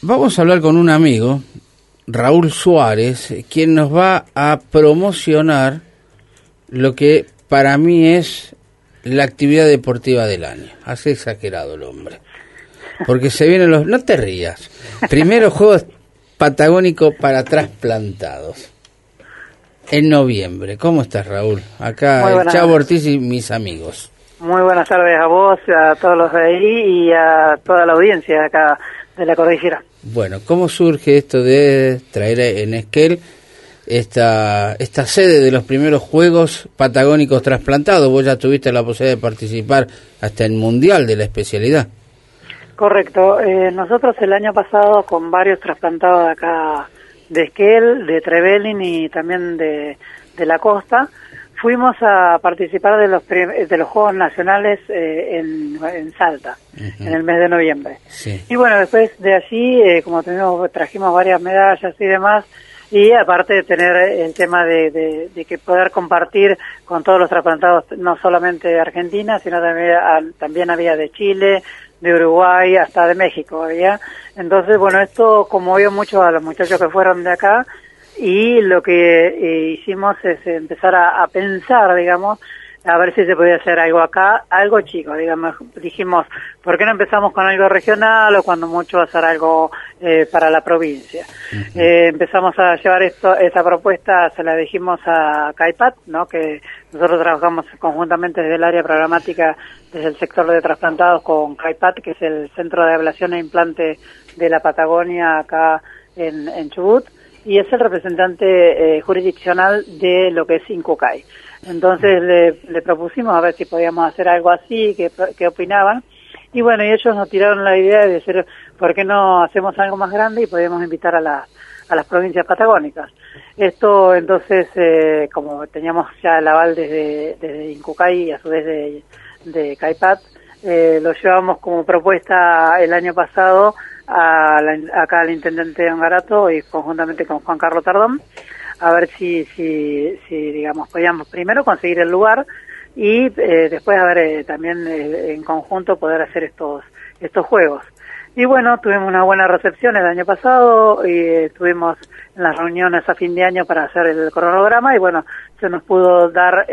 Vamos a hablar con un amigo, Raúl Suárez, quien nos va a promocionar lo que para mí es la actividad deportiva del año. Hace exagerado el hombre. Porque se vienen los... No te rías. Primero, Juegos Patagónicos para trasplantados. En noviembre. ¿Cómo estás, Raúl? Acá el Chavo Ortiz y mis amigos. Muy buenas tardes a vos, a todos los de ahí y a toda la audiencia acá de la cordillera. Bueno, ¿cómo surge esto de traer en Esquel esta sede de los primeros Juegos Patagónicos trasplantados? Vos ya tuviste la posibilidad de participar hasta el Mundial de la especialidad. Correcto. Nosotros el año pasado con varios trasplantados de acá de Esquel, de Trevelin y también de la costa, fuimos a participar de los Juegos Nacionales en Salta, en el mes de noviembre. Sí. Y bueno, después de allí, como trajimos varias medallas y demás, y aparte de tener el tema de que poder compartir con todos los trasplantados, no solamente de Argentina, sino también había de Chile, de Uruguay, hasta de México había. Entonces, bueno, esto conmovió mucho a los muchachos que fueron de acá, y lo que hicimos es empezar a pensar, digamos, a ver si se podía hacer algo acá, algo chico, digamos. Dijimos, ¿por qué no empezamos con algo regional o cuando mucho hacer algo para la provincia? Empezamos a llevar esta propuesta, se la dijimos a CAIPAT, ¿no? Que nosotros trabajamos conjuntamente desde el área programática, desde el sector de trasplantados con CAIPAT, que es el Centro de Ablación e Implante de la Patagonia acá en Chubut, y es el representante jurisdiccional de lo que es INCUCAI. Entonces le propusimos a ver si podíamos hacer algo así, qué opinaban, y bueno, y ellos nos tiraron la idea de decir, ¿por qué no hacemos algo más grande y podemos invitar a las provincias patagónicas? Esto entonces, como teníamos ya el aval desde INCUCAI y a su vez de CAIPAT, lo llevamos como propuesta el año pasado acá al intendente Ongarato y conjuntamente con Juan Carlos Tardón, a ver si digamos podíamos primero conseguir el lugar y después a ver también en conjunto poder hacer estos juegos. Y bueno, tuvimos una buena recepción el año pasado y estuvimos en las reuniones a fin de año para hacer el cronograma y bueno, se nos pudo dar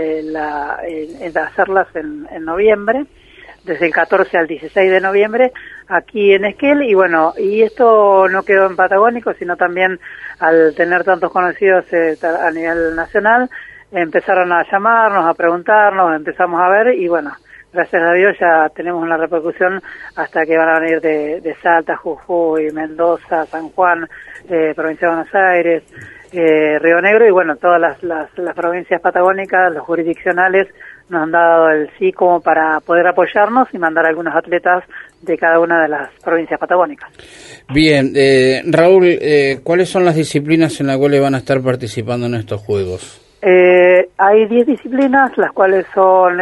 hacerlas en noviembre, desde el 14 al 16 de noviembre, aquí en Esquel, y bueno, y esto no quedó en Patagónico, sino también al tener tantos conocidos a nivel nacional, empezaron a llamarnos, a preguntarnos, empezamos a ver, y bueno, gracias a Dios ya tenemos una repercusión hasta que van a venir de Salta, Jujuy, Mendoza, San Juan, provincia de Buenos Aires, Río Negro, y bueno, todas las provincias patagónicas, los jurisdiccionales, nos han dado el sí como para poder apoyarnos y mandar algunos atletas de cada una de las provincias patagónicas. Bien, Raúl, ¿cuáles son las disciplinas en las cuales van a estar participando en estos Juegos? Hay 10 disciplinas, las cuales son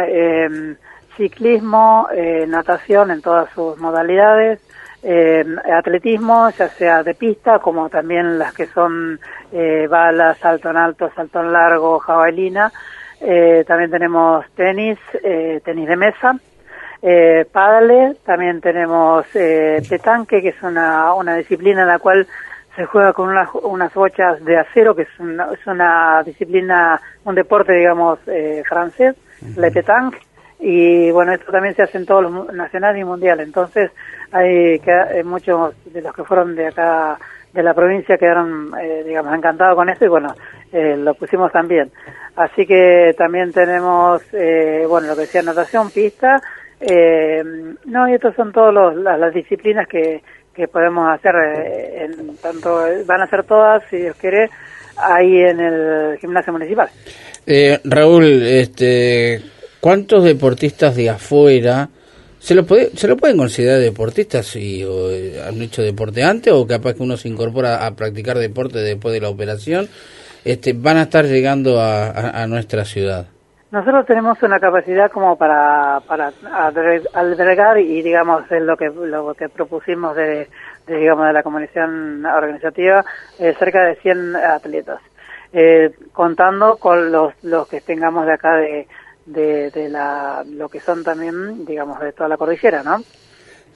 ciclismo, natación en todas sus modalidades, atletismo, ya sea de pista, como también las que son bala, salto en alto, salto en largo, jabalina. También tenemos tenis de mesa, pádel, también tenemos petanque, que es una disciplina en la cual se juega con unas bochas de acero, que es una disciplina, un deporte, digamos, francés, le pétanque, y bueno, esto también se hace en todos los nacionales y mundiales. Entonces hay muchos de los que fueron de acá de la provincia quedaron, digamos, encantados con esto y bueno, lo pusimos también. Así que también tenemos, bueno, lo que decía natación, pista, no, y estos son todas las disciplinas que podemos hacer, tanto van a ser todas, si Dios quiere, ahí en el gimnasio municipal. Raúl, ¿cuántos deportistas de afuera se lo pueden considerar deportistas si han hecho deporte antes o capaz que uno se incorpora a practicar deporte después de la operación, van a estar llegando a nuestra ciudad? Nosotros tenemos una capacidad como para albergar y digamos es lo que propusimos de la comisión organizativa, cerca de 100 atletas, contando con los que tengamos de acá de lo que son también, digamos, de toda la cordillera, ¿no?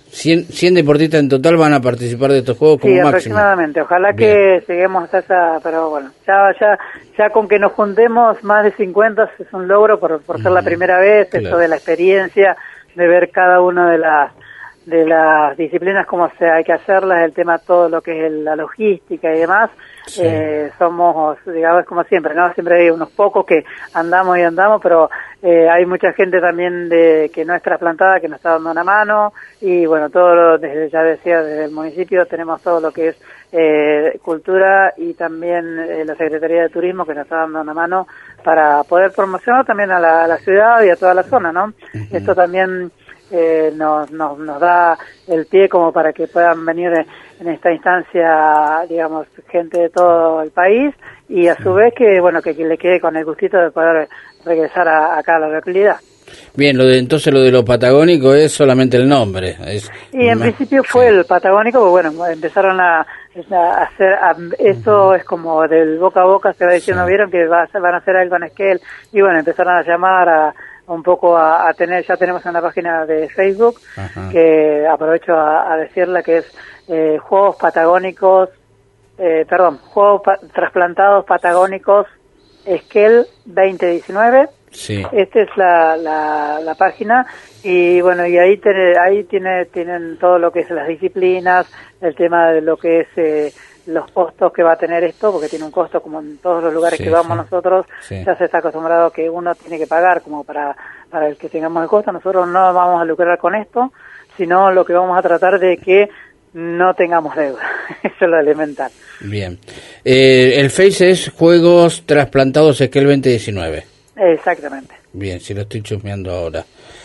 100 deportistas en total van a participar de estos juegos como sí, máximo. Aproximadamente. Ojalá Bien. que lleguemos hasta esa, pero bueno, ya con que nos juntemos más de 50 es un logro por ser la primera vez, Claro. esto de la experiencia, de ver cada una de las disciplinas, cómo hay que hacerlas, el tema todo lo que es la logística y demás. Sí. Somos, digamos, como siempre, ¿no? Siempre hay unos pocos que andamos, pero hay mucha gente también que no es trasplantada, que nos está dando una mano, y bueno, desde el municipio tenemos todo lo que es cultura, y también la Secretaría de Turismo, que nos está dando una mano para poder promocionar también a la ciudad y a toda la zona, ¿no? Uh-huh. Esto también nos da el pie como para que puedan venir en esta instancia, digamos, gente de todo el país, y a su vez que le quede con el gustito de poder regresar acá a la localidad. Bien, entonces lo de lo patagónico es solamente el nombre. Y en principio fue el patagónico, pues bueno, empezaron a hacer, esto es como del boca a boca, se va diciendo, vieron que van a hacer algo en Esquel, y bueno, empezaron a llamar un poco a tener, ya tenemos una página de Facebook, Ajá. que aprovecho a decirla, que es Juegos Patagónicos, Juegos Trasplantados Patagónicos Esquel 2019. Sí. Esta es la página, y bueno, y ahí tienen todo lo que es las disciplinas, el tema de lo que es los costos que va a tener esto, porque tiene un costo como en todos los lugares que vamos nosotros. Ya se está acostumbrado que uno tiene que pagar como para el que tengamos el costo. Nosotros no vamos a lucrar con esto, sino lo que vamos a tratar de que no tengamos deuda. Eso es lo elemental. Bien. El Face es Juegos Trasplantados Esquel 2019. Exactamente. Bien, si lo estoy chusmeando ahora.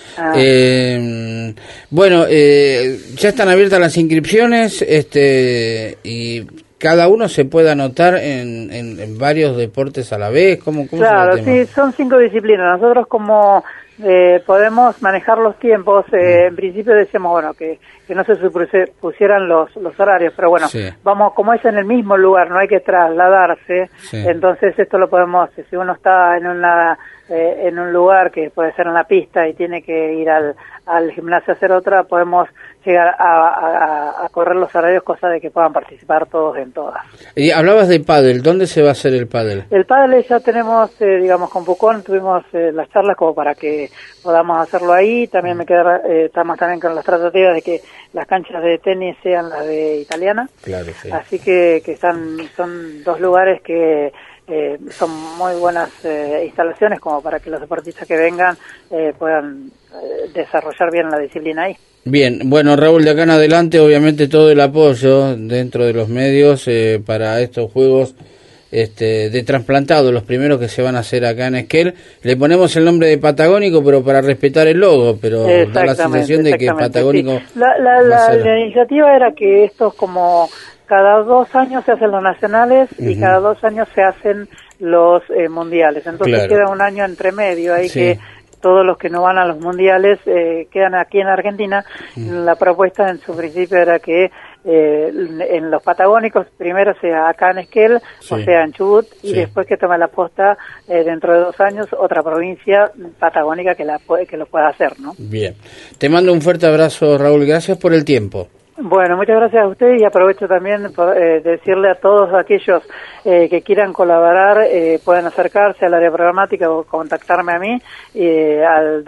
Bueno, ya están abiertas las inscripciones, y cada uno se puede anotar en varios deportes a la vez. ¿Cómo claro, sí, son 5 disciplinas. Nosotros como podemos manejar los tiempos, en principio decíamos, bueno, que no se pusieran los horarios, pero bueno, vamos, como es en el mismo lugar, no hay que trasladarse, entonces esto lo podemos, si uno está en un lugar que puede ser en la pista y tiene que ir al gimnasio a hacer otra, podemos llegar a correr los horarios, cosa de que puedan participar todos en todas. Y hablabas de pádel, ¿dónde se va a hacer el pádel? El pádel ya tenemos, digamos, con Pucón tuvimos las charlas como para que podamos hacerlo ahí. También estamos también con las tratativas de que las canchas de tenis sean las de Italiana. Claro, sí. Así que son 2 lugares que son muy buenas instalaciones como para que los deportistas que vengan puedan desarrollar bien la disciplina ahí. Bien, bueno, Raúl, de acá en adelante obviamente todo el apoyo dentro de los medios para estos juegos de trasplantado, los primeros que se van a hacer acá en Esquel. Le ponemos el nombre de Patagónico, pero para respetar el logo, pero da la sensación de que Patagónico... Sí. La iniciativa era que estos, como cada 2 años se hacen los nacionales y cada 2 años se hacen los mundiales, entonces queda un año entre medio ahí que todos los que no van a los mundiales quedan aquí en Argentina. La propuesta en su principio era que en los patagónicos primero sea acá en Esquel, o sea en Chubut, y después que tome la posta dentro de 2 años otra provincia patagónica que lo pueda hacer, ¿no? Bien, te mando un fuerte abrazo, Raúl, gracias por el tiempo. Bueno, muchas gracias a usted, y aprovecho también por decirle a todos aquellos que quieran colaborar, pueden acercarse al área programática o contactarme a mí al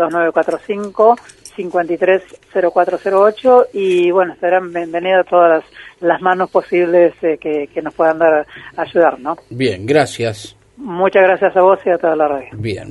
2945-530408, y bueno, serán bienvenidas todas las manos posibles que nos puedan ayudar, ¿no? Bien, gracias. Muchas gracias a vos y a toda la radio. Bien.